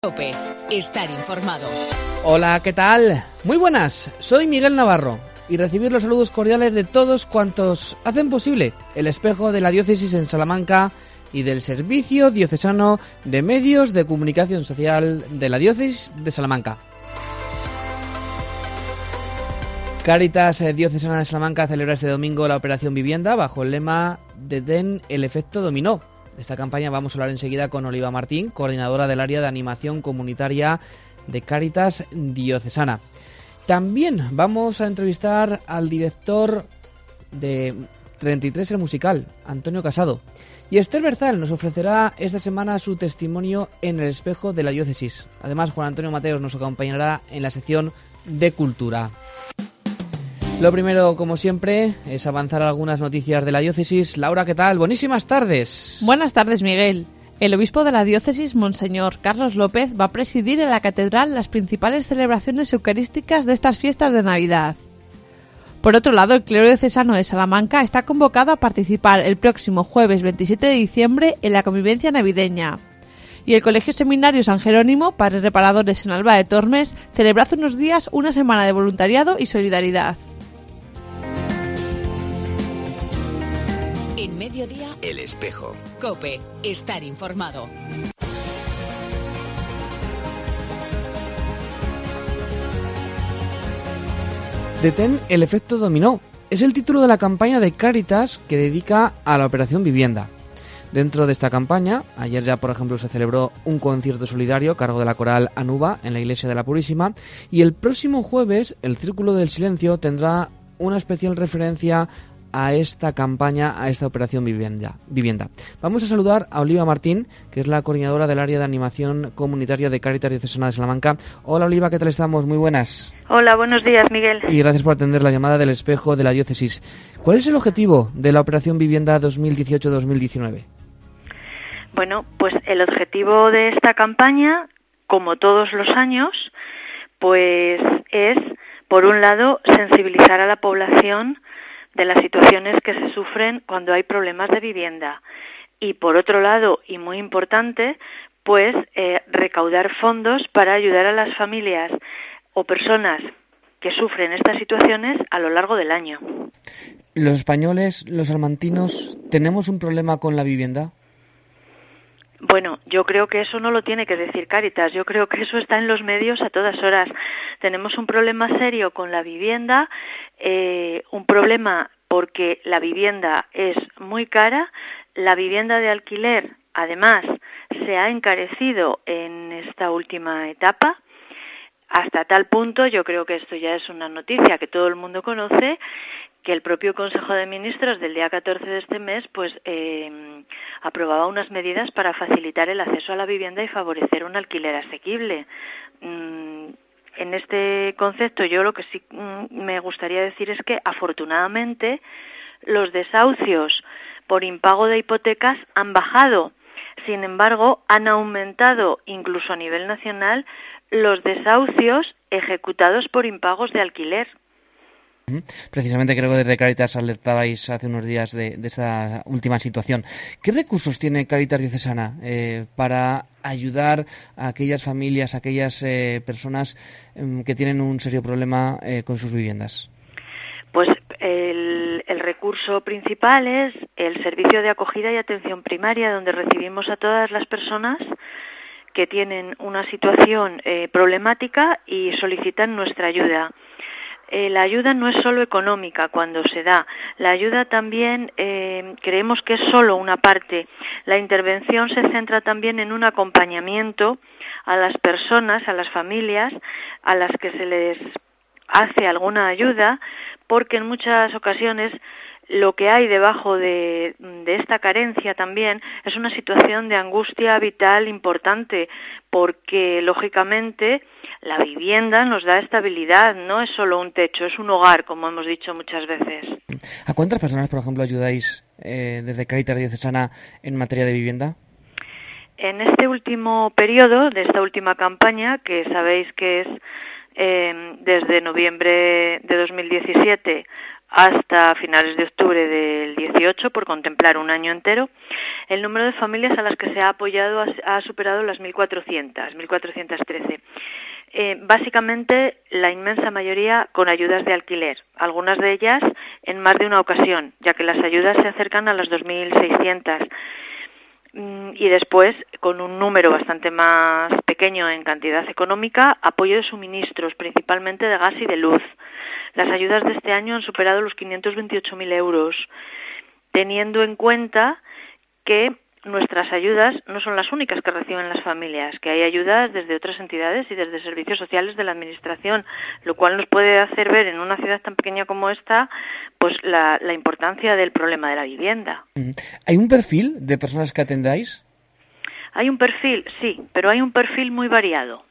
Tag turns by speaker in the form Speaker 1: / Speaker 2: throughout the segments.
Speaker 1: COPE. Estar informado.
Speaker 2: Hola, ¿qué tal? Muy buenas, soy Miguel Navarro y recibir los saludos cordiales de todos cuantos hacen posible el espejo de la diócesis en Salamanca y del Servicio Diocesano de Medios de Comunicación Social de la diócesis de Salamanca. Cáritas Diocesana de Salamanca celebra este domingo la Operación Vivienda bajo el lema Detén el efecto dominó. De esta campaña vamos a hablar enseguida con Oliva Martín, coordinadora del área de animación comunitaria de Cáritas Diocesana. También vamos a entrevistar al director de 33 el musical, Antonio Casado. Y Esther Berzal nos ofrecerá esta semana su testimonio en el espejo de la diócesis. Además, Juan Antonio Mateos nos acompañará en la sección de Cultura. Lo primero, como siempre, es avanzar algunas noticias de la diócesis. Laura, ¿qué tal? Buenísimas tardes.
Speaker 3: Buenas tardes, Miguel. El obispo de la diócesis, Monseñor Carlos López, va a presidir en la catedral las principales celebraciones eucarísticas de estas fiestas de Navidad. Por otro lado, el clero diocesano de Salamanca está convocado a participar el próximo jueves 27 de diciembre en la convivencia navideña. Y el Colegio Seminario San Jerónimo, Padres Reparadores en Alba de Tormes, celebra hace unos días una semana de voluntariado y solidaridad.
Speaker 1: En mediodía,
Speaker 4: El espejo.
Speaker 1: COPE. Estar informado.
Speaker 2: Detén el efecto dominó. Es el título de la campaña de Cáritas que dedica a la Operación Vivienda. Dentro de esta campaña, ayer ya por ejemplo se celebró un concierto solidario a cargo de la coral Anuba en la Iglesia de la Purísima, y el próximo jueves el Círculo del Silencio tendrá una especial referencia a esta campaña, a esta Operación Vivienda. Vamos a saludar a Oliva Martín, que es la coordinadora del área de animación comunitaria de Cáritas Diocesana de Salamanca. Hola Oliva, ¿qué tal estamos? Muy buenas.
Speaker 5: Hola, buenos días, Miguel.
Speaker 2: Y gracias por atender la llamada del espejo de la diócesis. ¿Cuál es el objetivo de la Operación Vivienda 2018-2019?
Speaker 5: Bueno, pues el objetivo de esta campaña, como todos los años, pues es, por un lado, sensibilizar a la población de las situaciones que se sufren cuando hay problemas de vivienda. Y por otro lado, y muy importante, pues recaudar fondos para ayudar a las familias o personas que sufren estas situaciones a lo largo del año.
Speaker 2: ¿Los españoles, los salmantinos, tenemos un problema con la vivienda?
Speaker 5: Bueno, yo creo que eso no lo tiene que decir Cáritas, yo creo que eso está en los medios a todas horas. Tenemos un problema serio con la vivienda, un problema porque la vivienda es muy cara, la vivienda de alquiler, además, se ha encarecido en esta última etapa, hasta tal punto, yo creo que esto ya es una noticia que todo el mundo conoce, que el propio Consejo de Ministros del día 14 de este mes pues aprobaba unas medidas para facilitar el acceso a la vivienda y favorecer un alquiler asequible. En este concepto yo lo que sí me gustaría decir es que afortunadamente los desahucios por impago de hipotecas han bajado. Sin embargo, han aumentado incluso a nivel nacional los desahucios ejecutados por impagos de alquiler.
Speaker 2: Precisamente creo que desde Cáritas alertabais hace unos días de esta última situación. ¿Qué recursos tiene Cáritas Diocesana para ayudar a aquellas familias, a aquellas personas que tienen un serio problema con sus viviendas?
Speaker 5: Pues el recurso principal es el servicio de acogida y atención primaria, donde recibimos a todas las personas que tienen una situación problemática y solicitan nuestra ayuda. La ayuda no es solo económica cuando se da, la ayuda también creemos que es solo una parte. La intervención se centra también en un acompañamiento a las personas, a las familias, a las que se les hace alguna ayuda, porque en muchas ocasiones lo que hay debajo de esta carencia también es una situación de angustia vital importante, porque lógicamente la vivienda nos da estabilidad, no es solo un techo, es un hogar, como hemos dicho muchas veces.
Speaker 2: ¿A cuántas personas, por ejemplo, ayudáis desde Cáritas Diocesana en materia de vivienda?
Speaker 5: En este último periodo, de esta última campaña, que sabéis que es desde noviembre de 2017 hasta finales de octubre del 18, por contemplar un año entero, el número de familias a las que se ha apoyado ha superado las 1.413. Básicamente, la inmensa mayoría con ayudas de alquiler, algunas de ellas en más de una ocasión, ya que las ayudas se acercan a las 2.600. Y después, con un número bastante más pequeño en cantidad económica, apoyo de suministros, principalmente de gas y de luz. Las ayudas de este año han superado los 528.000 euros, teniendo en cuenta que nuestras ayudas no son las únicas que reciben las familias, que hay ayudas desde otras entidades y desde servicios sociales de la Administración, lo cual nos puede hacer ver en una ciudad tan pequeña como esta, pues la importancia del problema de la vivienda.
Speaker 2: ¿Hay un perfil de personas que atendáis?
Speaker 5: Hay un perfil, sí, pero hay un perfil muy variado.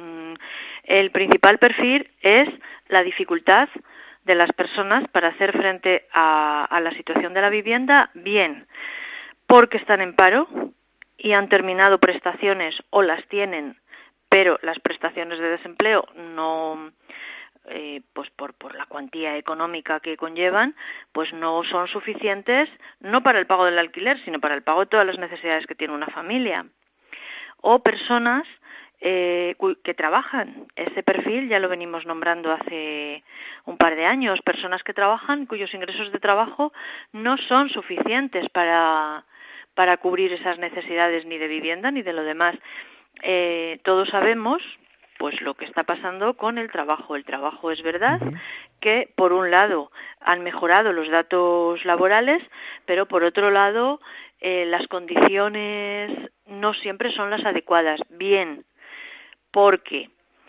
Speaker 5: El principal perfil es la dificultad de las personas para hacer frente a la situación de la vivienda, bien porque están en paro y han terminado prestaciones o las tienen, pero las prestaciones de desempleo no, pues por la cuantía económica que conllevan, pues no son suficientes, no para el pago del alquiler, sino para el pago de todas las necesidades que tiene una familia. O personas que trabajan. Ese perfil ya lo venimos nombrando hace un par de años. Personas que trabajan, cuyos ingresos de trabajo no son suficientes para cubrir esas necesidades ni de vivienda ni de lo demás. Todos sabemos pues lo que está pasando con el trabajo. El trabajo es verdad que por un lado han mejorado los datos laborales, pero por otro lado las condiciones no siempre son las adecuadas. Bien porque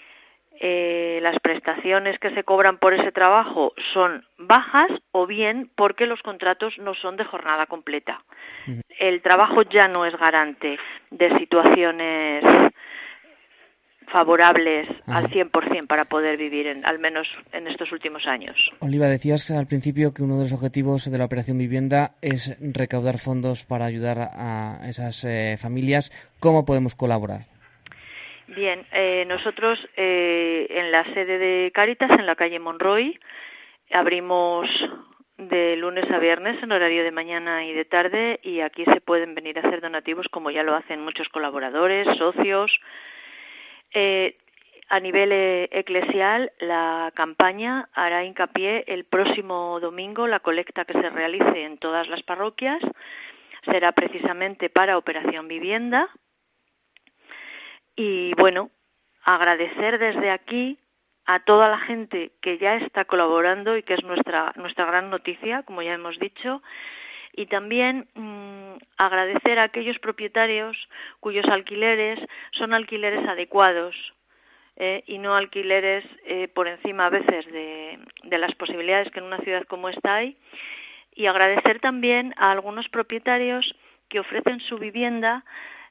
Speaker 5: las prestaciones que se cobran por ese trabajo son bajas o bien porque los contratos no son de jornada completa. El trabajo ya no es garante de situaciones favorables al 100% para poder vivir, al menos en estos últimos años.
Speaker 2: Oliva, decías al principio que uno de los objetivos de la Operación Vivienda es recaudar fondos para ayudar a esas familias. ¿Cómo podemos colaborar?
Speaker 5: Bien, nosotros en la sede de Cáritas, en la calle Monroy, abrimos de lunes a viernes en horario de mañana y de tarde, y aquí se pueden venir a hacer donativos como ya lo hacen muchos colaboradores, socios. A nivel eclesial, la campaña hará hincapié el próximo domingo. La colecta que se realice en todas las parroquias será precisamente para Operación Vivienda. Y bueno, agradecer desde aquí a toda la gente que ya está colaborando y que es nuestra gran noticia, como ya hemos dicho, y también agradecer a aquellos propietarios cuyos alquileres son alquileres adecuados y no alquileres por encima a veces de las posibilidades que en una ciudad como esta hay, y agradecer también a algunos propietarios que ofrecen su vivienda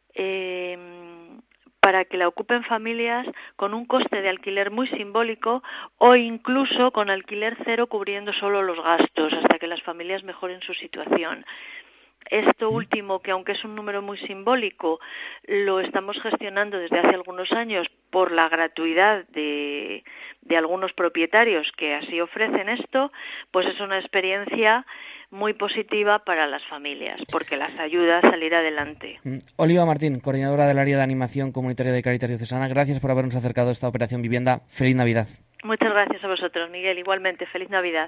Speaker 5: para que la ocupen familias con un coste de alquiler muy simbólico o incluso con alquiler cero cubriendo solo los gastos hasta que las familias mejoren su situación. Esto último, que aunque es un número muy simbólico, lo estamos gestionando desde hace algunos años por la gratuidad de algunos propietarios que así ofrecen esto, pues es una experiencia muy positiva para las familias, porque las ayuda a salir adelante.
Speaker 2: Oliva Martín, coordinadora del área de animación comunitaria de Cáritas Diocesana, gracias por habernos acercado a esta Operación Vivienda. ¡Feliz Navidad!
Speaker 5: Muchas gracias a vosotros, Miguel. Igualmente, feliz Navidad.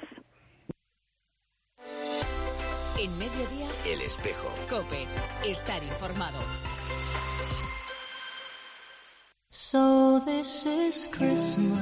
Speaker 1: En Mediodía,
Speaker 4: El Espejo.
Speaker 1: COPE. Estar informado.
Speaker 6: So this is Christmas,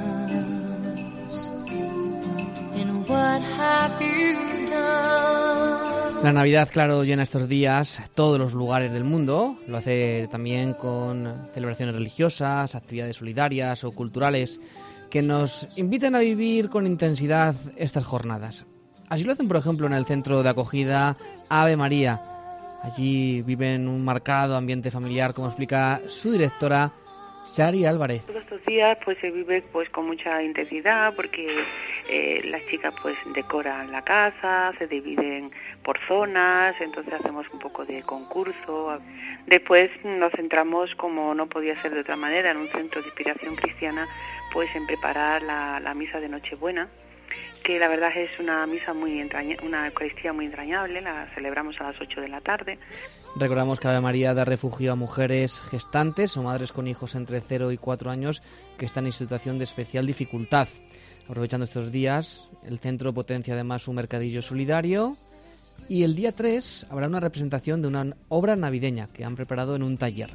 Speaker 6: and what have you done?
Speaker 2: La Navidad, claro, llena estos días todos los lugares del mundo. Lo hace también con celebraciones religiosas, actividades solidarias o culturales que nos invitan a vivir con intensidad estas jornadas. Así lo hacen, por ejemplo, en el centro de acogida Ave María. Allí viven un marcado ambiente familiar, como explica su directora, Sari Álvarez.
Speaker 7: Todos estos días pues se vive pues con mucha intensidad porque las chicas pues decoran la casa, se dividen por zonas, entonces hacemos un poco de concurso. Después nos centramos, como no podía ser de otra manera, en un centro de inspiración cristiana, pues en preparar la misa de Nochebuena, que la verdad es una misa una Eucaristía muy entrañable, la celebramos a las 8 de la tarde.
Speaker 2: Recordamos que Ave María da refugio a mujeres gestantes o madres con hijos entre 0 y 4 años que están en situación de especial dificultad. Aprovechando estos días, el centro potencia además su mercadillo solidario y el día 3 habrá una representación de una obra navideña que han preparado en un taller.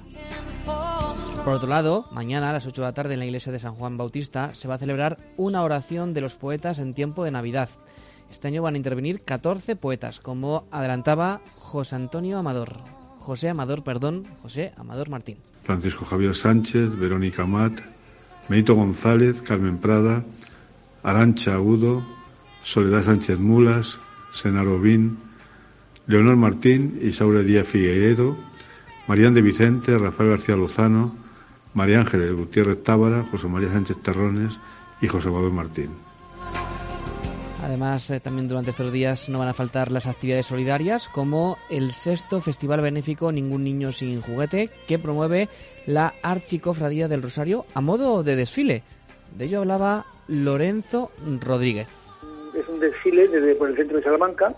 Speaker 2: Por otro lado, mañana a las 8 de la tarde en la iglesia de San Juan Bautista se va a celebrar una oración de los poetas en tiempo de Navidad. Este año van a intervenir 14 poetas, como adelantaba José Amador Martín.
Speaker 4: Francisco Javier Sánchez, Verónica Amat, Benito González, Carmen Prada, Arantxa Agudo, Soledad Sánchez Mulas, Senaro Bin, Leonor Martín, Isaura Díaz Figueiredo, Marían de Vicente, Rafael García Lozano, María Ángeles Gutiérrez Tábara, José María Sánchez Terrones y José Manuel Martín.
Speaker 2: Además, también durante estos días no van a faltar las actividades solidarias, como el 6º Festival Benéfico Ningún Niño Sin Juguete, que promueve la Archicofradía del Rosario a modo de desfile. De ello hablaba Lorenzo Rodríguez.
Speaker 8: Es un desfile por el centro de Salamanca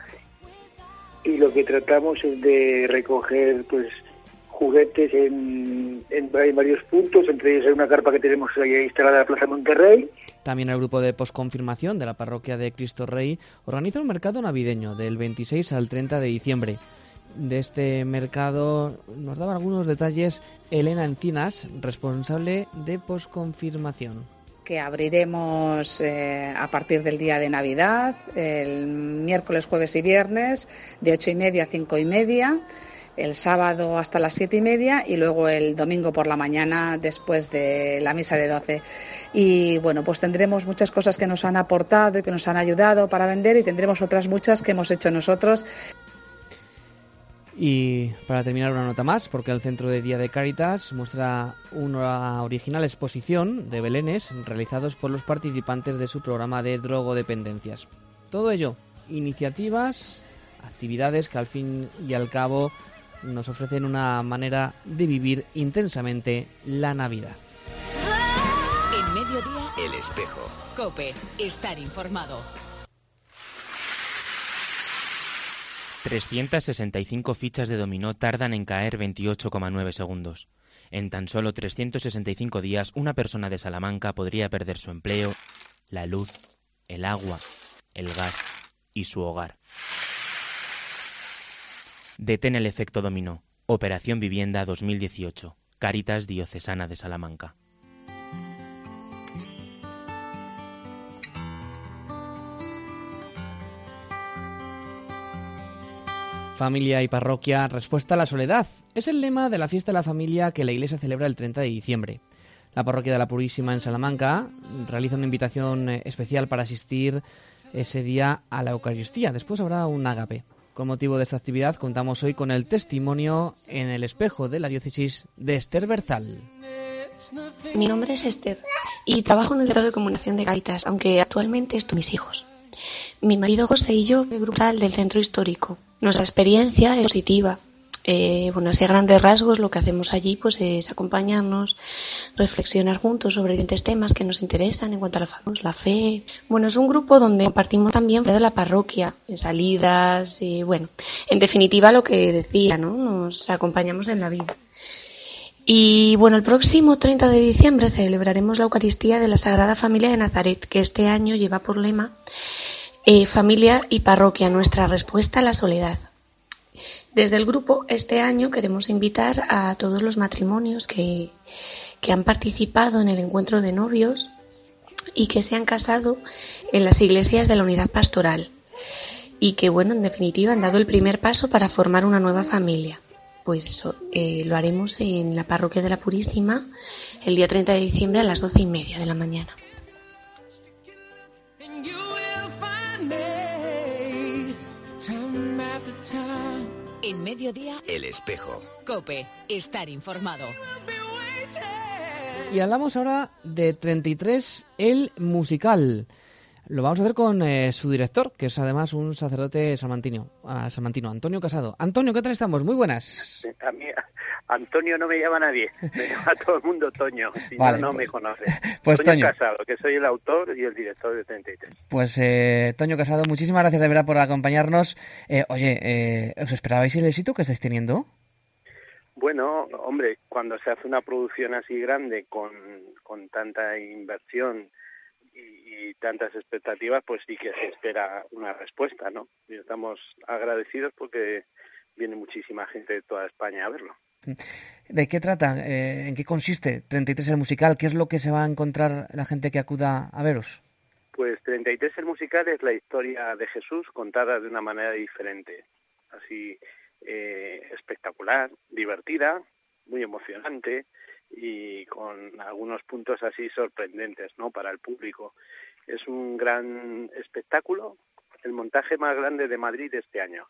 Speaker 8: y lo que tratamos es de recoger juguetes en varios puntos, entre ellos hay una carpa que tenemos ahí instalada en la Plaza Monterrey.
Speaker 2: También el grupo de posconfirmación de la parroquia de Cristo Rey organiza un mercado navideño del 26 al 30 de diciembre. De este mercado nos daba algunos detalles Elena Encinas, responsable de posconfirmación.
Speaker 9: Que abriremos a partir del día de Navidad, el miércoles, jueves y viernes, de 8:30 a 5:30, el sábado hasta las 7:30 y luego el domingo por la mañana después de la misa de 12. Y bueno, pues tendremos muchas cosas que nos han aportado y que nos han ayudado para vender y tendremos otras muchas que hemos hecho nosotros.
Speaker 2: Y para terminar una nota más, porque el Centro de Día de Cáritas muestra una original exposición de belenes realizados por los participantes de su programa de drogodependencias. Todo ello, iniciativas, actividades que al fin y al cabo nos ofrecen una manera de vivir intensamente la Navidad.
Speaker 1: En Mediodía,
Speaker 10: El Espejo.
Speaker 1: COPE, estar informado.
Speaker 11: 365 fichas de dominó tardan en caer 28,9 segundos. En tan solo 365 días, una persona de Salamanca podría perder su empleo, la luz, el agua, el gas y su hogar. Detén el efecto dominó. Operación Vivienda 2018. Cáritas Diocesana de Salamanca.
Speaker 2: Familia y parroquia, respuesta a la soledad. Es el lema de la fiesta de la familia que la Iglesia celebra el 30 de diciembre. La parroquia de la Purísima en Salamanca realiza una invitación especial para asistir ese día a la Eucaristía. Después habrá un ágape. Con motivo de esta actividad contamos hoy con el testimonio en el espejo de la diócesis de Esther Berzal.
Speaker 12: Mi nombre es Esther y trabajo en el grado de comunicación de Cáritas, aunque actualmente estoy con mis hijos. Mi marido José y yo, el grupo del centro histórico. Nuestra experiencia es positiva. Así a grandes rasgos lo que hacemos allí pues es acompañarnos, reflexionar juntos sobre diferentes temas que nos interesan en cuanto a la fe. Bueno, es un grupo donde compartimos también fuera de la parroquia, en salidas, en definitiva lo que decía, ¿no? Nos acompañamos en la vida. Y bueno, el próximo 30 de diciembre celebraremos la Eucaristía de la Sagrada Familia de Nazaret, que este año lleva por lema Familia y Parroquia, nuestra respuesta a la soledad. Desde el grupo, este año queremos invitar a todos los matrimonios que han participado en el encuentro de novios y que se han casado en las iglesias de la unidad pastoral y que, en definitiva, han dado el primer paso para formar una nueva familia. Pues eso, lo haremos en la parroquia de la Purísima el día 30 de diciembre a las 12:30 de la mañana.
Speaker 1: En Mediodía,
Speaker 10: El Espejo.
Speaker 1: COPE, estar informado.
Speaker 2: Y hablamos ahora de 33, el musical. Lo vamos a hacer con su director, que es además un sacerdote salmantino, Antonio Casado. Antonio, ¿qué tal estamos? Muy buenas.
Speaker 10: A mí, Antonio no me llama nadie, me llama todo el mundo Toño, si
Speaker 2: vale,
Speaker 10: no, no
Speaker 2: pues,
Speaker 10: me conoce.
Speaker 2: Pues
Speaker 10: Toño Casado, que soy el autor y el director de 33.
Speaker 2: Pues Toño Casado, muchísimas gracias de verdad por acompañarnos. ¿Os esperabais el éxito que estáis teniendo?
Speaker 10: Bueno, hombre, cuando se hace una producción así grande con tanta inversión y tantas expectativas, pues sí que se espera una respuesta, ¿no? Y estamos agradecidos porque viene muchísima gente de toda España a verlo.
Speaker 2: ¿De qué trata? ¿En qué consiste 33 el musical? ¿Qué es lo que se va a encontrar la gente que acuda a veros?
Speaker 10: Pues 33 el musical es la historia de Jesús contada de una manera diferente, así espectacular, divertida, muy emocionante y con algunos puntos así sorprendentes, ¿no?, para el público. Es un gran espectáculo, el montaje más grande de Madrid este año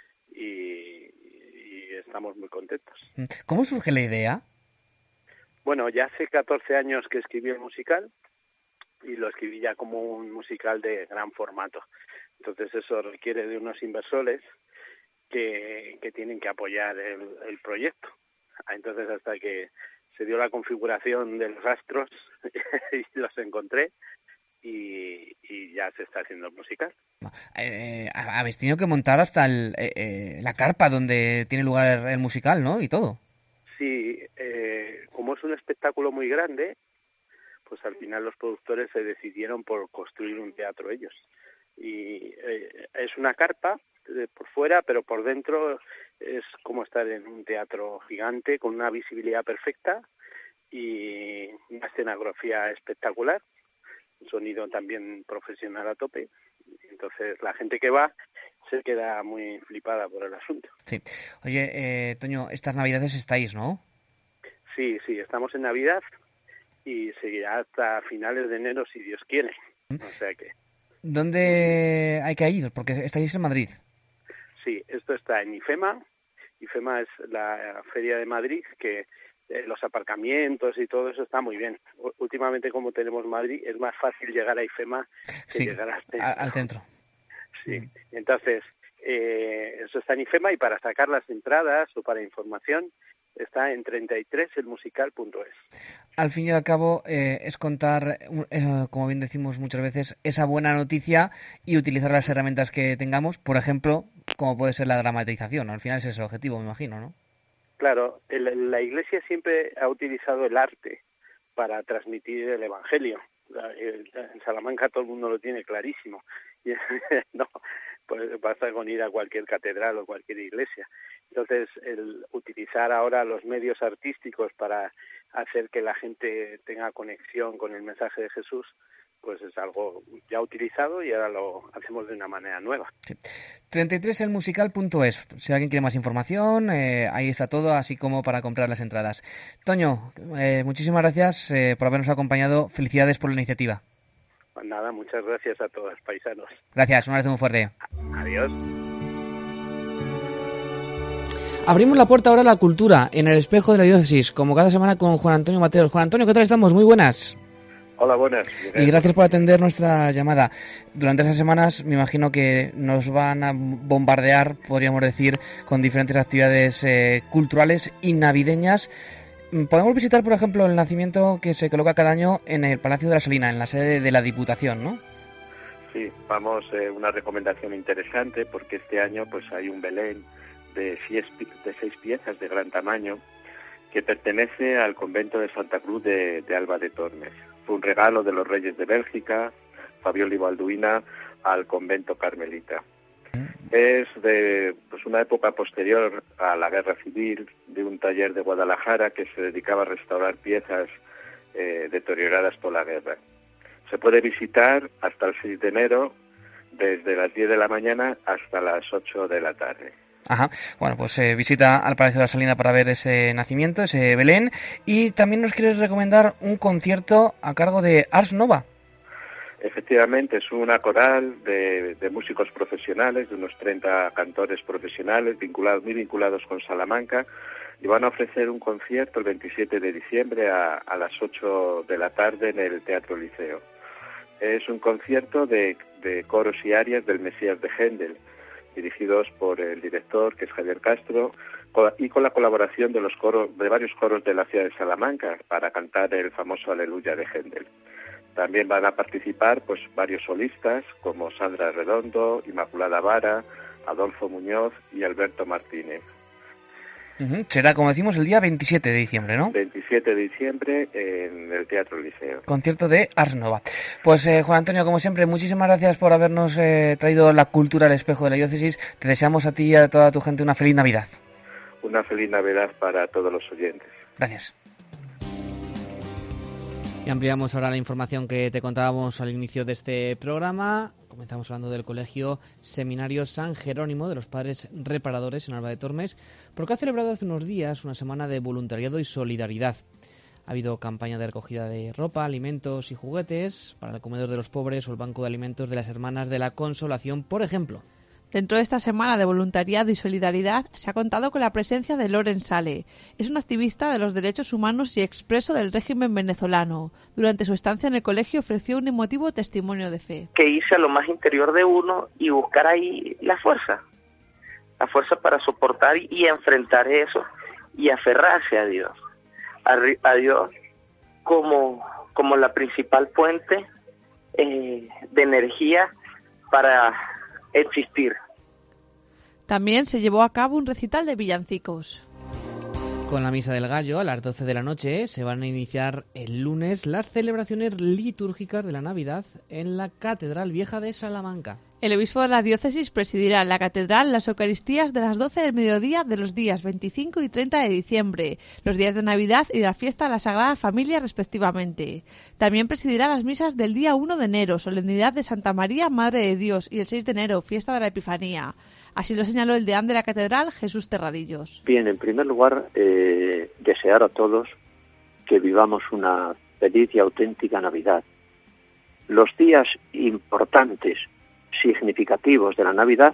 Speaker 10: y estamos muy contentos.
Speaker 2: ¿Cómo surge la idea?
Speaker 10: Bueno, ya hace 14 años que escribí el musical y lo escribí ya como un musical de gran formato. Entonces eso requiere de unos inversores que tienen que apoyar el proyecto. Entonces hasta que se dio la configuración de los astros y los encontré y ya se está haciendo el musical.
Speaker 2: Habéis tenido que montar hasta la carpa donde tiene lugar el musical, ¿no? Y todo.
Speaker 10: Sí, como es un espectáculo muy grande, pues al final los productores se decidieron por construir un teatro ellos. Y es una carpa por fuera, pero por dentro es como estar en un teatro gigante con una visibilidad perfecta y una escenografía espectacular, un sonido también profesional a tope. Entonces la gente que va se queda muy flipada por el asunto.
Speaker 2: Sí. Oye, Toño, estas Navidades estáis, ¿no?
Speaker 10: Sí, estamos en Navidad y seguirá hasta finales de enero si Dios quiere. O sea que...
Speaker 2: ¿Dónde hay que ir? Porque estáis en Madrid.
Speaker 10: Sí, esto está en IFEMA. IFEMA es la feria de Madrid, que los aparcamientos y todo eso está muy bien. Últimamente, como tenemos Madrid, es más fácil llegar a IFEMA que llegar
Speaker 2: al centro.
Speaker 10: Sí, entonces, eso está en IFEMA y para sacar las entradas o para información está en 33elmusical.es.
Speaker 2: Al fin y al cabo es contar, como bien decimos muchas veces, esa buena noticia y utilizar las herramientas que tengamos, por ejemplo, como puede ser la dramatización, ¿no? Al final ese es el objetivo, me imagino, ¿no?
Speaker 10: Claro, la Iglesia siempre ha utilizado el arte para transmitir el Evangelio. En Salamanca todo el mundo lo tiene clarísimo. No, pues basta con ir a cualquier catedral o cualquier iglesia. Entonces, el utilizar ahora los medios artísticos para hacer que la gente tenga conexión con el mensaje de Jesús, pues es algo ya utilizado y ahora lo hacemos de una manera nueva.
Speaker 2: Sí. 33elmusical.es. Si alguien quiere más información, ahí está todo, así como para comprar las entradas. Toño, muchísimas gracias por habernos acompañado. Felicidades por la iniciativa.
Speaker 10: Pues nada, muchas gracias a todos, paisanos.
Speaker 2: Gracias, un abrazo muy fuerte.
Speaker 10: Adiós.
Speaker 2: Abrimos la puerta ahora a la cultura en el espejo de la diócesis, como cada semana con Juan Antonio Mateos. Juan Antonio, ¿qué tal estamos? Muy buenas.
Speaker 13: Hola, buenas.
Speaker 2: Y gracias por atender nuestra llamada. Durante estas semanas me imagino que nos van a bombardear, podríamos decir, con diferentes actividades culturales y navideñas. Podemos visitar, por ejemplo, el nacimiento que se coloca cada año en el Palacio de la Salina, en la sede de la Diputación, ¿no?
Speaker 13: Sí, vamos, una recomendación interesante porque este año pues hay un Belén de 6 piezas de gran tamaño que pertenece al convento de Santa Cruz de Alba de Tormes. Fue un regalo de los reyes de Bélgica, Fabiola y Balduina, al convento carmelita. Es de una época posterior a la Guerra Civil, de un taller de Guadalajara que se dedicaba a restaurar piezas deterioradas por la guerra. Se puede visitar hasta el 6 de enero, desde las 10 de la mañana hasta las 8 de la tarde.
Speaker 2: Ajá, bueno, pues visita al Palacio de la Salina para ver ese nacimiento, ese Belén, y también nos quieres recomendar un concierto a cargo de Ars Nova.
Speaker 13: Efectivamente, es una coral de músicos profesionales, de unos 30 cantores profesionales muy vinculados con Salamanca, y van a ofrecer un concierto el 27 de diciembre a las 8 de la tarde en el Teatro Liceo. Es un concierto de coros y arias del Mesías de Händel, dirigidos por el director, que es Javier Castro, y con la colaboración de varios coros de la ciudad de Salamanca para cantar el famoso Aleluya de Händel. También van a participar pues varios solistas como Sandra Redondo, Inmaculada Vara, Adolfo Muñoz y Alberto Martínez.
Speaker 2: Será, como decimos, el día 27 de diciembre, ¿no?
Speaker 13: 27 de diciembre en el Teatro Liceo.
Speaker 2: Concierto de Ars Nova. Pues Juan Antonio, como siempre, muchísimas gracias por habernos traído la cultura al espejo de la diócesis. Te deseamos a ti y a toda tu gente una feliz Navidad.
Speaker 13: Una feliz Navidad para todos los oyentes.
Speaker 2: Gracias. Y ampliamos ahora la información que te contábamos al inicio de este programa. Comenzamos hablando del Colegio Seminario San Jerónimo de los Padres Reparadores en Alba de Tormes, porque ha celebrado hace unos días una semana de voluntariado y solidaridad. Ha habido campaña de recogida de ropa, alimentos y juguetes para el comedor de los pobres o el banco de alimentos de las Hermanas de la Consolación, por ejemplo.
Speaker 3: Dentro de esta semana de voluntariado y solidaridad se ha contado con la presencia de Loren Sale. Es un activista de los derechos humanos y expreso del régimen venezolano. Durante su estancia en el colegio ofreció un emotivo testimonio de fe.
Speaker 14: Que irse a lo más interior de uno y buscar ahí la fuerza para soportar y enfrentar eso y aferrarse a Dios. A Dios como la principal fuente de energía para existir.
Speaker 3: También se llevó a cabo un recital de villancicos.
Speaker 2: Con la Misa del Gallo, a las 12 de la noche, se van a iniciar el lunes las celebraciones litúrgicas de la Navidad en la Catedral Vieja de Salamanca.
Speaker 3: El obispo de la diócesis presidirá en la catedral las Eucaristías de las 12 del mediodía de los días 25 y 30 de diciembre, los días de Navidad y la fiesta de la Sagrada Familia respectivamente. También presidirá las misas del día 1 de enero, solemnidad de Santa María, Madre de Dios, y el 6 de enero, fiesta de la Epifanía. Así lo señaló el deán de la catedral, Jesús Terradillos.
Speaker 15: Bien, en primer lugar, desear a todos que vivamos una feliz y auténtica Navidad. Los días importantes, significativos de la Navidad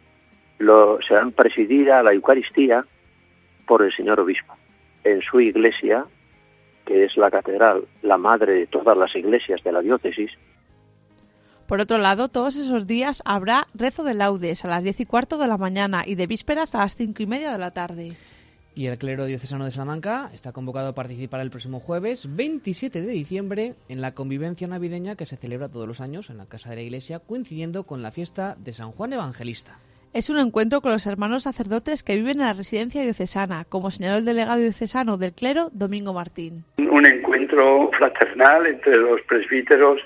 Speaker 15: serán presidida a la Eucaristía por el señor obispo en su iglesia, que es la catedral, la madre de todas las iglesias de la diócesis.
Speaker 3: Por otro lado, todos esos días habrá rezo de laudes a las 10:15 de la mañana y de vísperas a las 5:30 de la tarde.
Speaker 2: Y el clero diocesano de Salamanca está convocado a participar el próximo jueves 27 de diciembre en la convivencia navideña que se celebra todos los años en la Casa de la Iglesia, coincidiendo con la fiesta de San Juan Evangelista.
Speaker 3: Es un encuentro con los hermanos sacerdotes que viven en la residencia diocesana, como señaló el delegado diocesano del clero, Domingo Martín.
Speaker 16: Un encuentro fraternal entre los presbíteros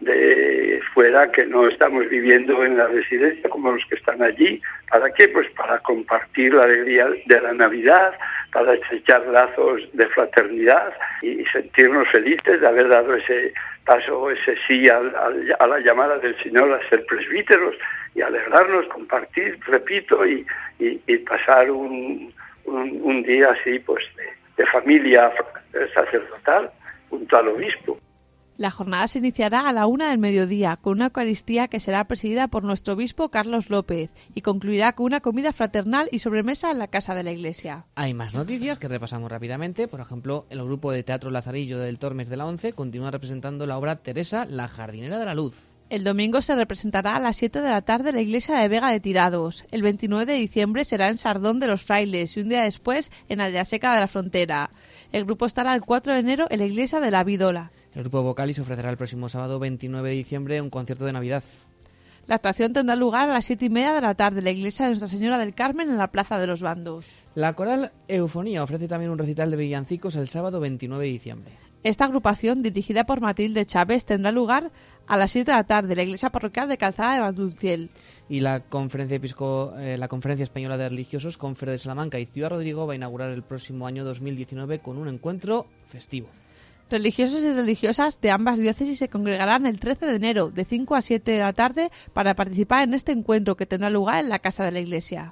Speaker 16: de fuera que no estamos viviendo en la residencia como los que están allí. ¿Para qué? Pues para compartir la alegría de la Navidad, para estrechar lazos de fraternidad y sentirnos felices de haber dado ese paso, ese sí a la llamada del Señor a ser presbíteros y alegrarnos, compartir, repito, y pasar un día así pues de familia sacerdotal junto al obispo.
Speaker 3: La jornada se iniciará a la 1 del mediodía con una Eucaristía que será presidida por nuestro obispo Carlos López y concluirá con una comida fraternal y sobremesa en la casa de la iglesia.
Speaker 2: Hay más noticias que repasamos rápidamente. Por ejemplo, el grupo de teatro Lazarillo del Tormes de la Once continúa representando la obra Teresa, la jardinera de la luz.
Speaker 3: El domingo se representará a las 7 de la tarde en la iglesia de Vega de Tirados. El 29 de diciembre será en Sardón de los Frailes y un día después en Aldeaseca de la Frontera. El grupo estará el 4 de enero en la iglesia de la Vidola.
Speaker 2: El grupo Vocalis ofrecerá el próximo sábado 29 de diciembre un concierto de Navidad.
Speaker 3: La actuación tendrá lugar a las 7:30 de la tarde en la iglesia de Nuestra Señora del Carmen en la Plaza de los Bandos.
Speaker 2: La coral Eufonía ofrece también un recital de villancicos el sábado 29 de diciembre.
Speaker 3: Esta agrupación, dirigida por Matilde Chávez, tendrá lugar a las 7 de la tarde en la iglesia parroquial de Calzada de Valdunciel.
Speaker 2: Y la Conferencia Española de Religiosos, Confer de Salamanca y Ciudad Rodrigo va a inaugurar el próximo año 2019 con un encuentro festivo.
Speaker 3: Religiosos y religiosas de ambas diócesis se congregarán el 13 de enero de 5 a 7 de la tarde para participar en este encuentro que tendrá lugar en la casa de la iglesia.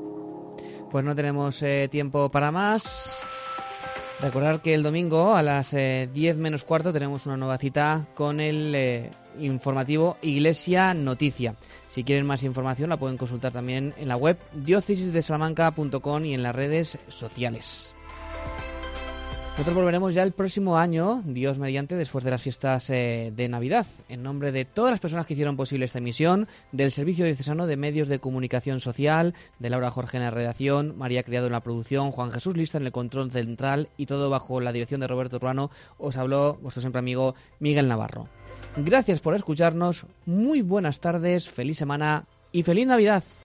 Speaker 2: Pues no tenemos tiempo para más. Recordar que el domingo a las 10 menos cuarto tenemos una nueva cita con el informativo Iglesia Noticia. Si quieren más información la pueden consultar también en la web diócesisdesalamanca.com y en las redes sociales. Nosotros volveremos ya el próximo año, Dios mediante, después de las fiestas de Navidad. En nombre de todas las personas que hicieron posible esta emisión, del Servicio Diocesano de Medios de Comunicación Social, de Laura Jorge en la redacción, María Criado en la producción, Juan Jesús Lista en el control central y todo bajo la dirección de Roberto Urbano, os habló vuestro siempre amigo Miguel Navarro. Gracias por escucharnos, muy buenas tardes, feliz semana y feliz Navidad.